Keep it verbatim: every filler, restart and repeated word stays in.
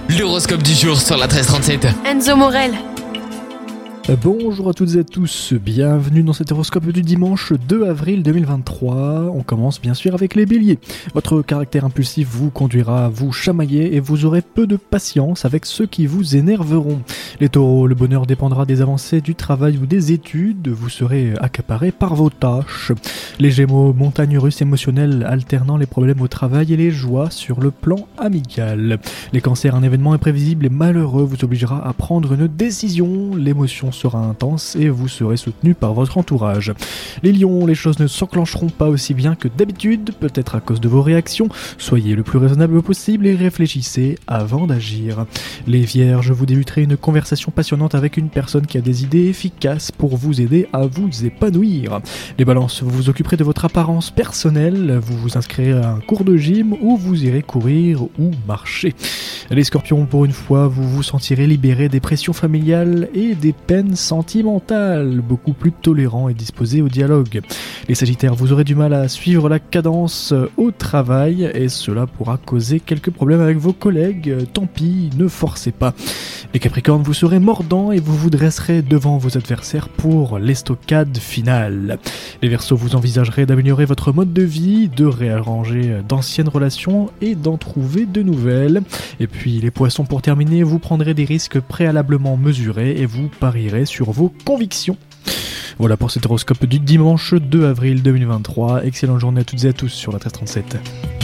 L'horoscope du jour sur la treize trente-sept. Enzo Morel. Bonjour à toutes et à tous, bienvenue dans cet horoscope du dimanche deux avril deux mille vingt-trois. On commence bien sûr avec les béliers. Votre caractère impulsif vous conduira à vous chamailler et vous aurez peu de patience avec ceux qui vous énerveront. Les taureaux, le bonheur dépendra des avancées du travail ou des études, vous serez accaparés par vos tâches. Les gémeaux, montagne russe émotionnelle alternant les problèmes au travail et les joies sur le plan amical. Les cancers, un événement imprévisible et malheureux vous obligera à prendre une décision, l'émotion sera intense et vous serez soutenu par votre entourage. Les lions, les choses ne s'enclencheront pas aussi bien que d'habitude, peut-être à cause de vos réactions. Soyez le plus raisonnable possible et réfléchissez avant d'agir. Les vierges, vous débuterez une conversation passionnante avec une personne qui a des idées efficaces pour vous aider à vous épanouir. Les balances, vous vous occuperez de votre apparence personnelle, vous vous inscrirez à un cours de gym ou vous irez courir ou marcher. Les scorpions, pour une fois, vous vous sentirez libéré des pressions familiales et des peines sentimentales, beaucoup plus tolérant et disposé au dialogue. Les sagittaires, vous aurez du mal à suivre la cadence au travail et cela pourra causer quelques problèmes avec vos collègues, tant pis, ne forcez pas. Les capricornes, vous serez mordants et vous vous dresserez devant vos adversaires pour l'estocade finale. Les verseaux, vous envisagerez d'améliorer votre mode de vie, de réarranger d'anciennes relations et d'en trouver de nouvelles. Et puis les poissons, pour terminer, vous prendrez des risques préalablement mesurés et vous parierez sur vos convictions. Voilà pour cet horoscope du dimanche deux avril deux mille vingt-trois. Excellente journée à toutes et à tous sur la treize trente-sept.